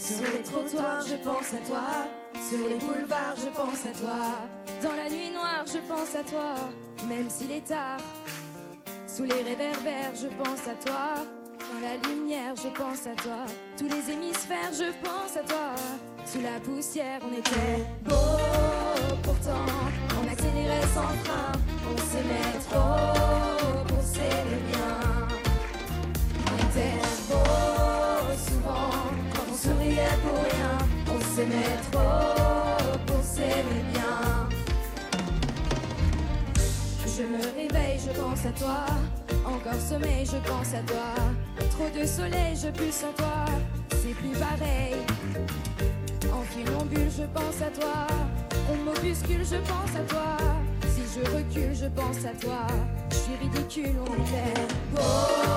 Sur les trottoirs, je pense à toi. Sur les boulevards, je pense à toi. Dans la nuit noire, je pense à toi. Même s'il est tard. Sous les réverbères, je pense à toi. Dans la lumière, je pense à toi. Tous les hémisphères, je pense à toi. Sous la poussière, on était beau. Pourtant, on accélérait sans frein. On s'aimait trop pour s'aimer bien. On était beau souvent quand on souriait pour rien. On s'aimait trop pour s'aimer bien. Je me réveille, je pense à toi. Encore sommeil, je pense à toi. Trop de soleil, je pulse à toi. C'est plus pareil. En funambule, je pense à toi. On m'obuscule, je pense à toi. Si je recule, je pense à toi. Je suis ridicule, on était beau.